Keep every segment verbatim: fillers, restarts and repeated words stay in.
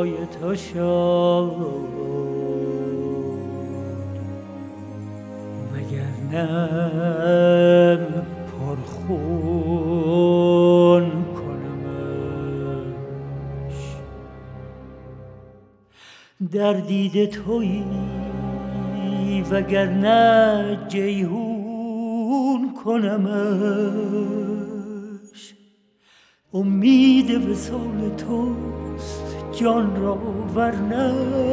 پای تو شد، وگرنه پرخون کنمش. در دید تویی وگرنه جیهون کنمش. امید وصال توست جان را ورنه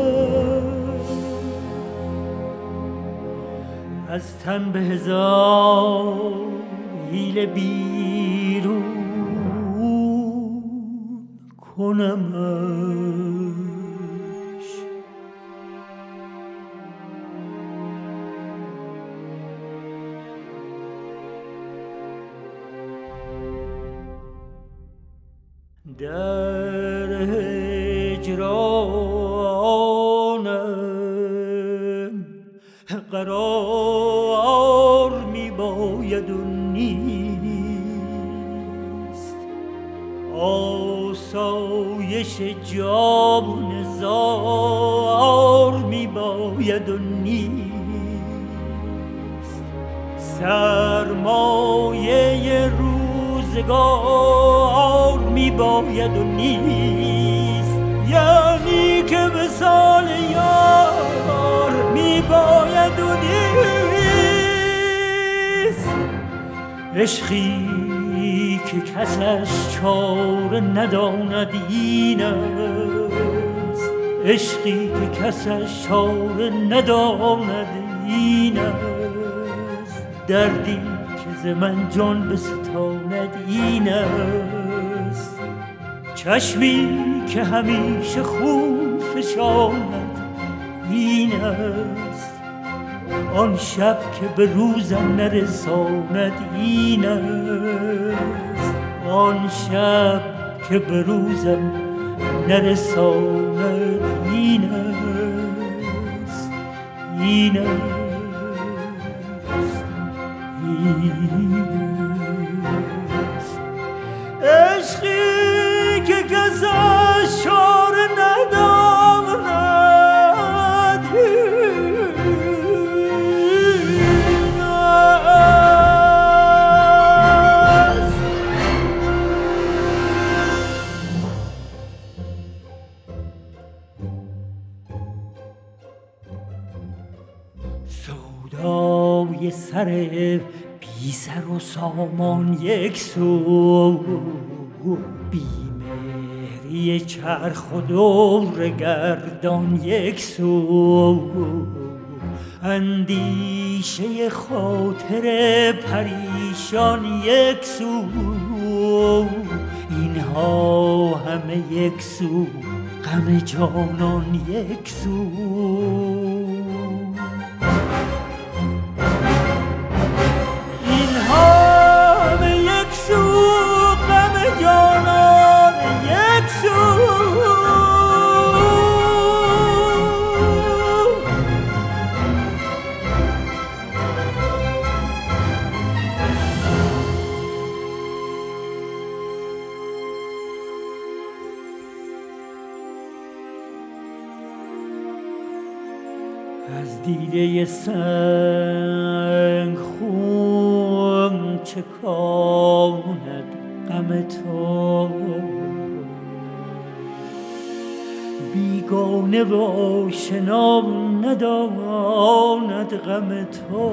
از تن به هزار حیله بیرون کنمش. در هجرانم قرار می باید و نیست، آسایش جان زار می باید و نیست، سرمایه روزگار می باید و نیست، یعنی که وصال یار می باید و نیست. عشقی که کسش چاره نداند این است، عشقی که کسش چاره نداند این است، دردی که ز من جان بستاند این است، چشمی که همیشه خون فشاند این است، آن شب که به روزم نرساند این است، آن شب که به روزم نرساند این است، این است، این است. عشقی که کسش چاره نداند این است. سودای سر بی سر و سامان یک سو، بیمهری چرخ و دور گردان یک سو، اندیشه خاطر پریشان یک سو، اینها همه یک سو، غم جانان یک سو. از دیده سنگ خون چکاند غم تو، بیگانه و آشنا نداند غم تو،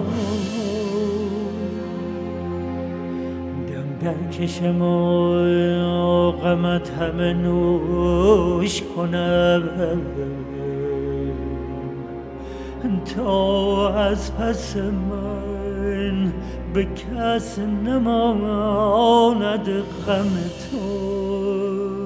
دم در کشم و غمت همه نوش کنم، تا از پس من به کس نماند غم تو.